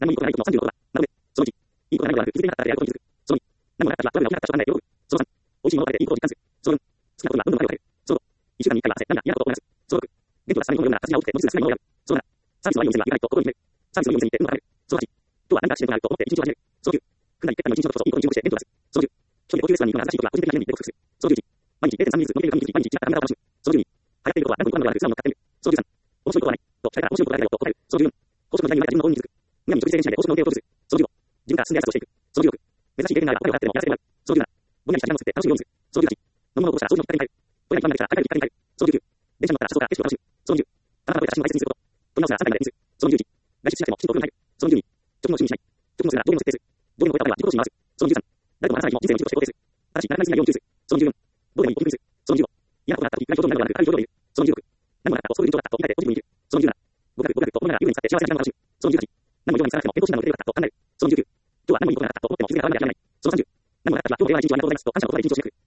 何もいいことがないことの36は、なので、その1、いいことがないのではなく、気づけなかったであることに気づく。その2、何もなかったら、悪が起きなかったと考えて喜ぶ。その3、美味しいものを食べていいことを実感する。その4、好きなことにはどんどん悪を食べる。その5、1週間に1回は汗、涙、嫌なことを思い出す。その6、元気が下がり込むような活字が多くて文字数が少ないものを選ぶ。その7、サービスのいいお店には意外と心に決める。サービスのいいお店に行って運が食べる。その8、今日は何かアクシデントがあると思って一日を始める。その9、組んだり結果の一日のことをいいことに注目して元気を出す。その10、一人で高級レストランに行くのが恥ずかしいことは個人的な記念日で克服する。その11、毎日 0.3 ミリずつ伸びる紙に毎日違った髪型を楽しむ。その12、流行っていることは何個にこだわる素直に乗っかってみる。その13、面白いことはない。と聞かれたら面白いことはないよと答える。その14、公職の時代に言われた自分の本に気づく。むやみに直立制限しないで公職の手を閉じる。その15、自分から進んで挨拶をしていく。その16、目指しい経験があればお金を払ってでもやらせてもらう。その17、ぼんやりした時間を作って楽しいようにする。その18、飲み物をこぼしたら掃除のきっかけになる。トイレに一番ができたら明るいきっかけになる。その19、電車に乗ったら車窓から景色を楽しむ。その20、あなたが超えた写真を大切にすること。撮り直すなら3回までにする。その21、外出しなくてもきちんとお風呂に入る。その22、貯金を趣味にしない。貯金をするなら上限を設定する。上限を超えた場合は自己投資に回す。その23、誰とも話さない日も人生の一部として肯定する。ただし、なくなりすぎないように注意する。その14、どうでもいいポジティブにする。その15、嫌なことがあった時、暗い表情になるのではなく、明るい表情でいる。その16、何もなかったとそういう状況だったと言い換えてポジティブに生きる。その17、語学と思いながら優雅に使って幸せな時間を楽しむ。その18、何も世話にさなくても健康診断の出てよかったと考える。その19、今日は何もいいことがなかったと思っても気づけば変わらなきゃいけない。その30、何もなかった日は今日の平和な一日をありがとうございますと感謝の言葉で一日を締めくくる。